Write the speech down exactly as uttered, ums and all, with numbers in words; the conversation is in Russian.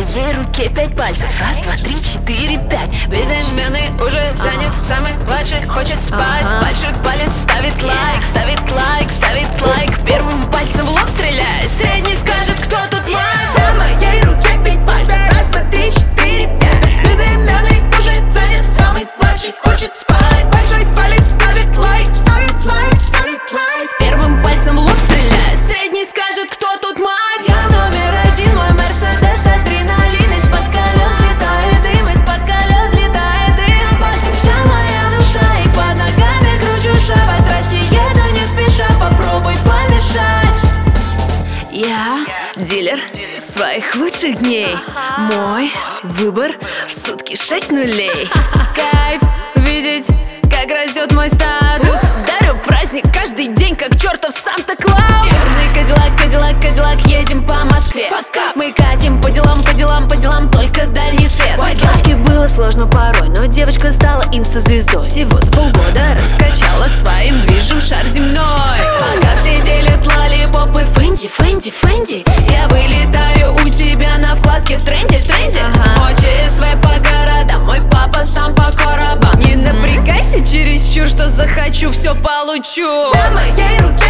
моей руке пять пальцев. Раз, два, три, четыре, пять. Безымянный уже занят, самый младший хочет спать. Ага. Большой палец ставит лайк, ставит лайк, ставит лайк. Первым пальцем в лоб стреляет, средний скажет, кто тут мать. На моей руке пять пальцев. Раз, два, три, четыре, пять. Безымянный уже занят, самый младший хочет спать. Большой палец ставит лайк, ставит лайк, ставит лайк. Первым пальцем в лоб стреляет, средний скажет, кто тут мать. Я номер один, мой Мерседес, адреналин. Из-под колес летает дым, из-под колес летает дым. Пальцем вся моя душа, и под ногами кручуша. По трассе еду не спеша, попробуй помешать. Я дилер своих лучших дней. Мой выбор в сутки шесть нулей. Кайф видеть, как растет мой статус. Дарю праздник каждый день, как чертов Санта-Клаус. Черный кадиллак, кадиллак, кадиллак, едем по Москве. Мы катим по делам, по делам, по делам, только дальний свет. Девочке было сложно порой, но девочка стала инста-звездой. Всего за полгода раскачала своим движем шар земной. Пока все делят лоллипопы, Фэнди, Фэнди, Фэнди, я вылетаю у тебя на вкладке в тренде, в тренде. Мой ЧСВ по городам, мой папа сам по коробам. Не напрягайся чересчур, что захочу, все получу. На моей руке